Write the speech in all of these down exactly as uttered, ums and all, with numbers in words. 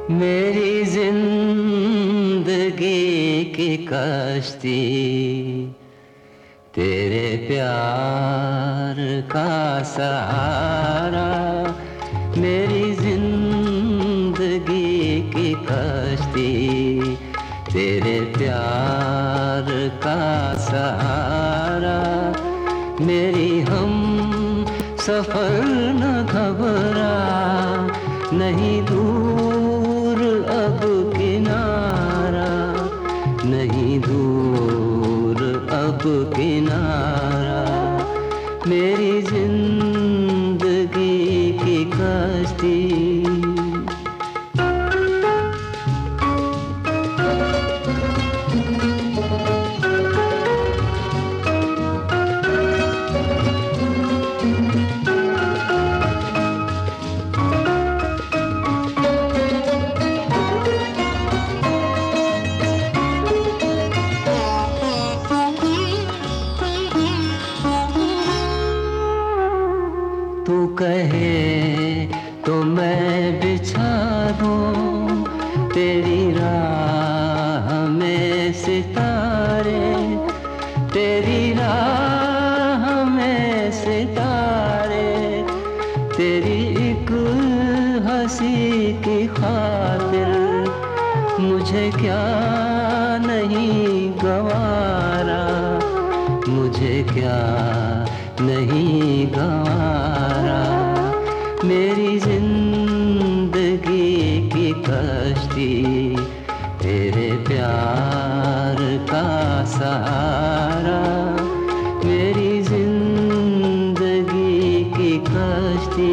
मेरी जिंदगी की कश्ती तेरे प्यार का सहारा, मेरी जिंदगी की कश्ती तेरे प्यार का सहारा। मेरी हम सफर न घबरा, नहीं दूर अब किनारा, नहीं दूर अब किनारा। मेरी जिंदगी की कश्ती तू कहे तो मैं बिछा दूं तेरी राह में सितारे, तेरी राह में सितारे। तेरी एक हंसी की खातिर मुझे क्या नहीं गंवारा, मुझे क्या नहीं गंवारा। मेरी जिंदगी की कश्ती तेरे प्यार का सहारा, मेरी जिंदगी की कश्ती।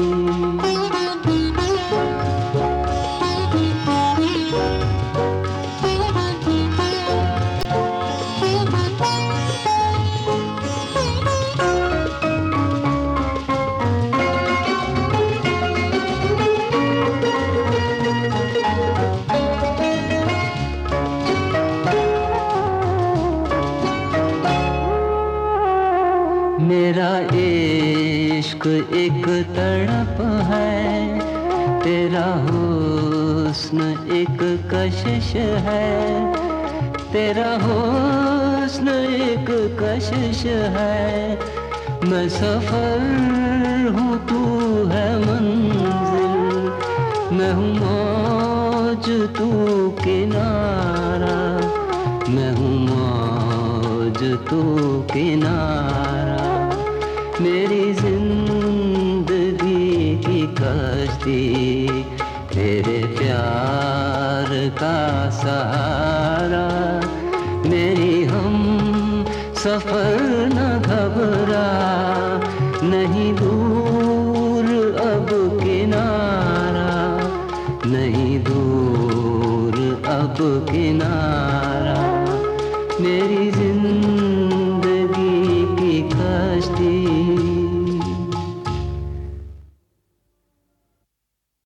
मेरा इश्क एक तड़प है, तेरा हुस्न एक कशिश है, तेरा हुस्न एक कशिश है। मैं सफर हूँ तू है मंजिल, मैं हूँ मौज तू किनारा, मैं हूँ मौज तू किनारा। मेरी जिंदगी की कश्ती तेरे प्यार का सहारा। मेरी हम सफर न घबरा, नहीं दूर अब किनारा, नहीं दूर अब किनारा। मेरी